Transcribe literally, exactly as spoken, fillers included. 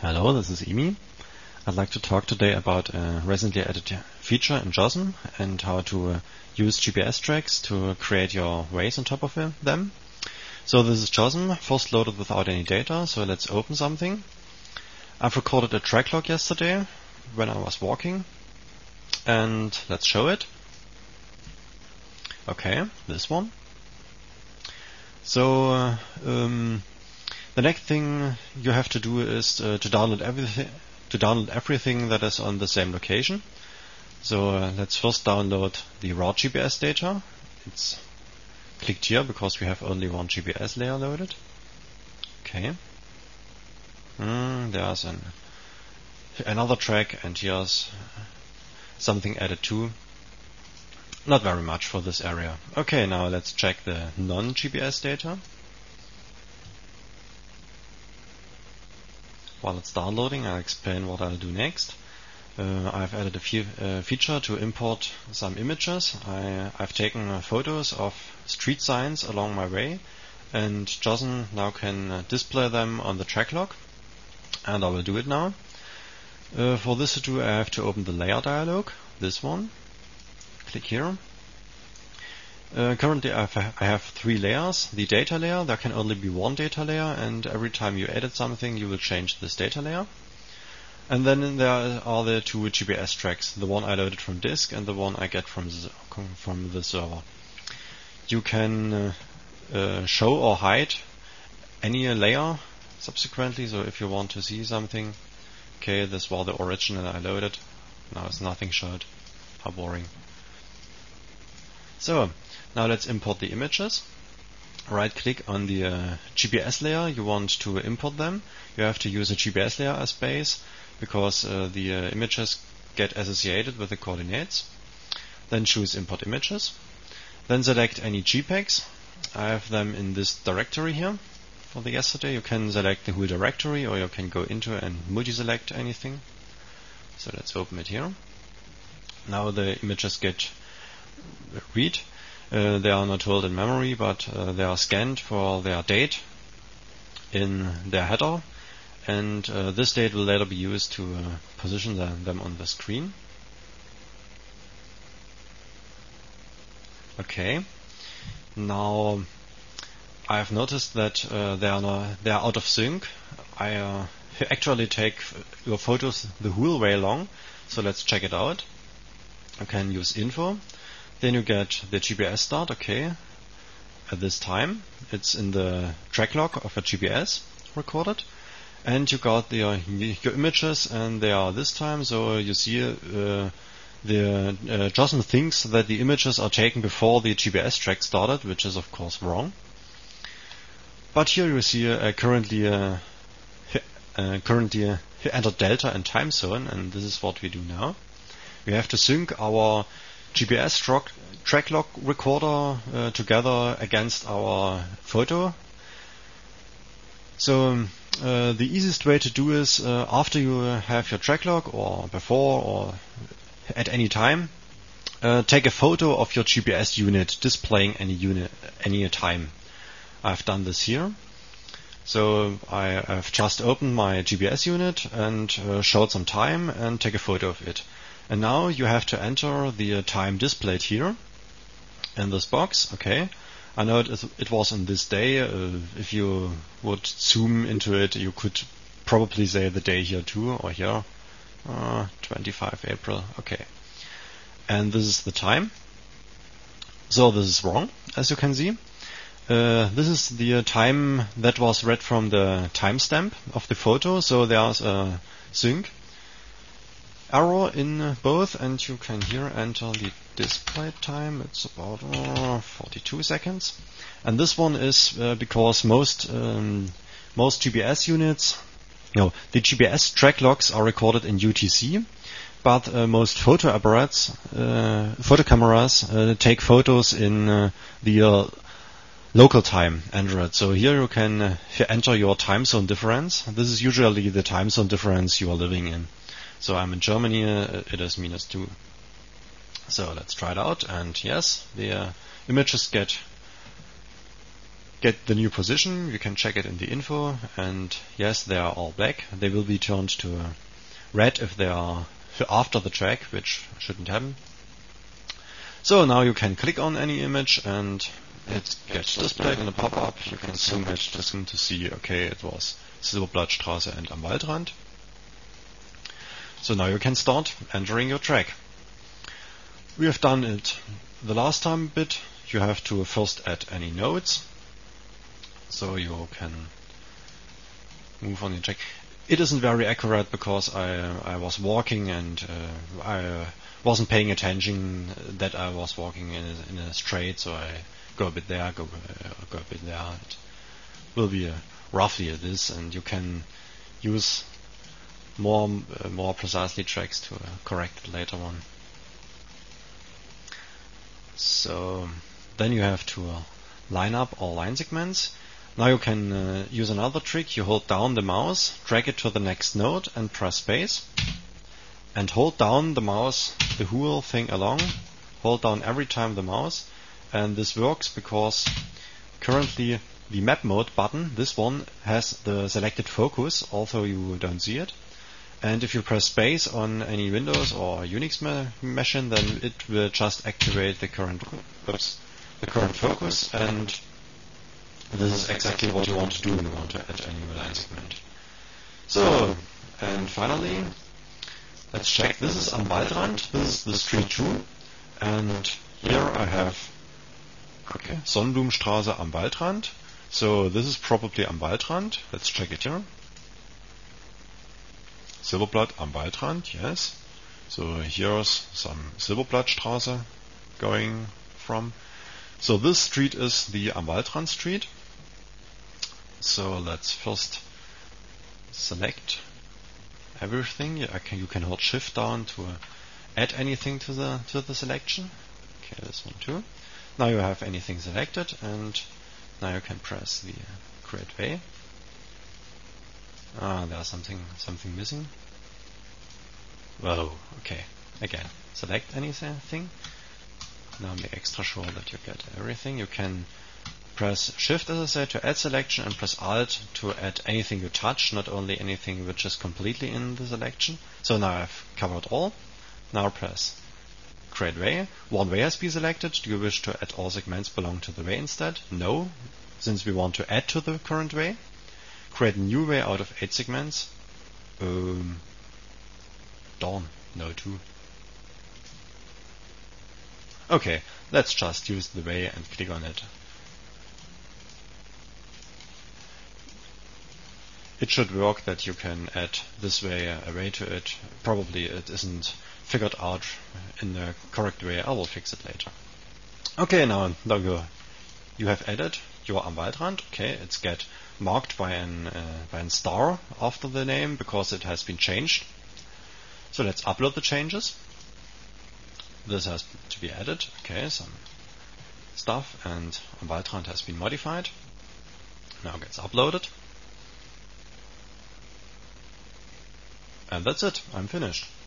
Hello, this is Emi. I'd like to talk today about a recently added feature in JOSM and how to uh, use G P S tracks to create your ways on top of uh, them. So this is JOSM, first loaded without any data, so let's open something. I've recorded a track log yesterday when I was walking, and let's show it. Okay, this one. So uh, um, the next thing you have to do is uh, to download everything to download everything that is on the same location. So uh, let's first download the raw G P S data. It's clicked here because we have only one G P S layer loaded. Okay. Mm, there's an another track, and here's something added too. Not very much for this area. Okay, now let's check the non-G P S data. While it's downloading, I'll explain what I'll do next. Uh, I've added a few, uh, feature to import some images. I, I've taken uh, photos of street signs along my way, and JOSM now can uh, display them on the track log, and I will do it now. Uh, for this to do, I have to open the layer dialog, this one. Click here. Uh, currently I have, I have three layers. The data layer, there can only be one data layer, and every time you edit something you will change this data layer. And then there are the two G P S tracks, the one I loaded from disk and the one I get from the, from the server. You can uh, uh, show or hide any layer subsequently, so if you want to see something, okay, this was the original I loaded, now it's nothing showed. How boring. So, now let's import the images. Right click on the uh, G P S layer you want to import them. You have to use a G P S layer as base because uh, the uh, images get associated with the coordinates. Then choose import images. Then select any JPEGs. I have them in this directory here for the yesterday. You can select the whole directory, or you can go into and multi-select anything. So let's open it here. Now the images get read. Uh, they are not held in memory, but uh, they are scanned for their date in their header, and uh, this date will later be used to uh, position the, them on the screen. Okay. Now I've noticed that uh, they are not, they are out of sync. I uh, actually take your photos the whole way long, so let's check it out. You can use info. Then you get the G P S start, okay, at this time. It's in the track log of a G P S recorded. And you got the, uh, your images, and they are this time, so you see uh, the uh, JOSM thinks that the images are taken before the G P S track started, which is of course wrong. But here you see uh, currently uh, uh, currently uh, entered delta and time zone, and this is what we do now. We have to sync our G P S track, track log recorder uh, together against our photo. So um, uh, the easiest way to do is uh, after you have your track log, or before, or at any time, uh, take a photo of your G P S unit displaying any unit any time. I've done this here. So I have just opened my G P S unit and uh, showed some time and take a photo of it. And now you have to enter the uh, time displayed here in this box. Okay, I know it, is, it was on this day. Uh, if you would zoom into it, you could probably say the day here too, or here, uh, twenty-fifth April. Okay, and this is the time. So this is wrong, as you can see. Uh, this is the uh, time that was read from the timestamp of the photo. So there's a sync error in both, and you can here enter the display time. It's about uh, forty-two seconds, and this one is uh, because most um, most G P S units, no, the G P S track logs are recorded in U T C, but uh, most photo apparatus, uh, photo cameras uh, take photos in uh, the uh, local time Android. So here you can uh, enter your time zone difference. This is usually the time zone difference you are living in. So I'm in Germany, uh, it is minus two. So let's try it out, and yes, the uh, images get get the new position. You can check it in the info, and yes, they are all black. They will be turned to red if they are after the track, which shouldn't happen. So now you can click on any image and it gets displayed in a pop-up. You can zoom it just to see, okay, it was Silberblattstraße and Am Waldrand. So now you can start entering your track. We have done it the last time a bit. You have to first add any nodes, so you can move on the track. It isn't very accurate because I uh, I was walking and uh, I uh, wasn't paying attention that I was walking in a, in a straight, so I go a bit there, go uh, go a bit there. It will be uh, roughly this, and you can use more uh, more precisely tracks to uh, correct it later on. So then you have to uh, line up all line segments. Now you can uh, use another trick. You hold down the mouse, drag it to the next node and press space, and hold down the mouse the whole thing along. Hold down every time the mouse, and this works because currently the map mode button, this one, has the selected focus, although you don't see it. And if you press space on any Windows or Unix ma machine, then it will just activate the current oops, the current focus, and this is exactly what you want to do when you want to add a new line segment. So, and finally, let's check. This is Am Waldrand. This is the street two, and here I have okay Sonnenblumenstraße Am Waldrand. So this is probably Am Waldrand. Let's check it here. Silberblatt Am Waldrand, yes. So here's some Silberblattstraße going from. So this street is the Am Waldrand street. So let's first select everything. You can, you can hold Shift down to uh, add anything to the to the selection. Okay, this one too. Now you have anything selected, and now you can press the uh, Create Way. Ah, there's something something missing. Whoa, okay. Again, select anything. Now make extra sure that you get everything. You can press Shift, as I said, to add selection, and press Alt to add anything you touch, not only anything which is completely in the selection. So now I've covered all. Now press Create Way. One way has been selected. Do you wish to add all segments belong to the way instead? No, since we want to add to the current way. Create a new way out of eight segments. Um, Dawn. No, two. Okay, let's just use the way and click on it. It should work that you can add this way a way to it. Probably it isn't figured out in the correct way. I will fix it later. Okay, now, now you, you have added your Am Waldrand. Okay, it's get marked by an uh, by an star after the name because it has been changed. So let's upload the changes. This has to be added. Okay, some stuff, and Am Waldrand has been modified. Now it gets uploaded. And that's it. I'm finished.